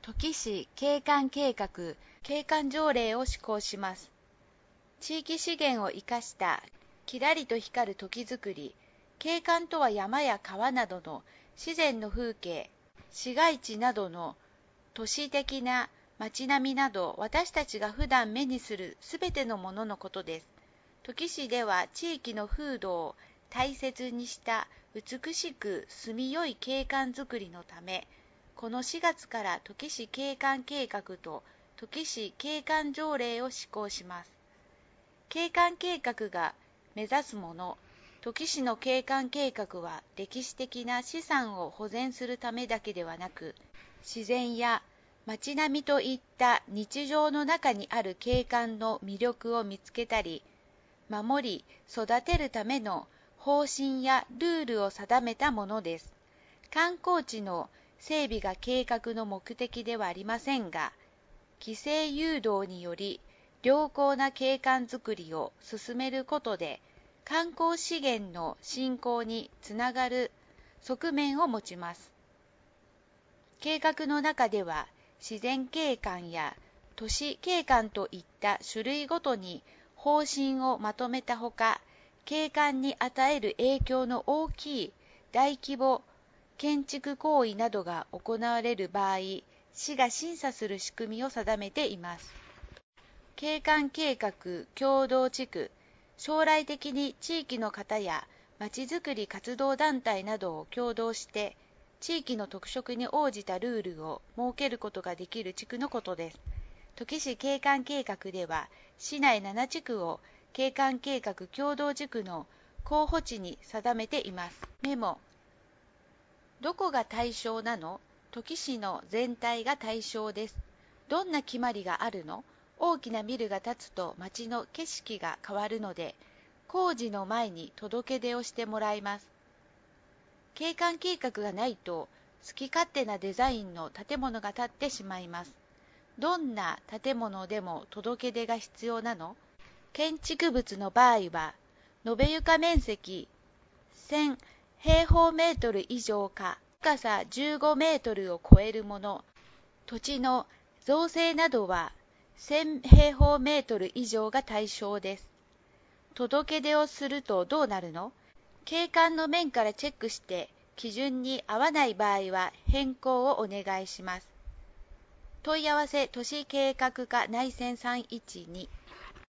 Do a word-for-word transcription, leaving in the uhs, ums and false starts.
土岐市景観計画、景観条例を施行します。地域資源を生かしたきらりと光る土岐づくり。景観とは山や川などの自然の風景、市街地などの都市的な街並みなど、私たちが普段目にするすべてのもののことです。土岐市では地域の風土を大切にした美しく住みよい景観づくりのため、このしがつから土岐市景観計画と土岐市景観条例を施行します。景観計画が目指すもの、土岐市の景観計画は歴史的な資産を保全するためだけではなく、自然や街並みといった日常の中にある景観の魅力を見つけたり、守り育てるための方針やルールを定めたものです。観光地の整備が計画の目的ではありませんが、規制誘導により良好な景観づくりを進めることで、観光資源の振興につながる側面を持ちます。計画の中では、自然景観や都市景観といった種類ごとに方針をまとめたほか、景観に与える影響の大きい大規模建築行為などが行われる場合、市が審査する仕組みを定めています。景観計画共同地区、将来的に地域の方やまちづくり活動団体などを共同して、地域の特色に応じたルールを設けることができる地区のことです。土岐市景観計画では、市内なな地区を景観計画共同地区の候補地に定めています。メモ。どこが対象なの？土岐市の全体が対象です。どんな決まりがあるの？大きなビルが建つと街の景色が変わるので、工事の前に届け出をしてもらいます。景観計画がないと、好き勝手なデザインの建物が建ってしまいます。どんな建物でも届け出が必要なの？建築物の場合は、延べ床面積せん平方メートル以上か、深さじゅうごメートルを超えるもの、土地の造成などはせん平方メートル以上が対象です。届け出をするとどうなるの？景観の面からチェックして基準に合わない場合は変更をお願いします。問い合わせ都市計画課内線さんいちに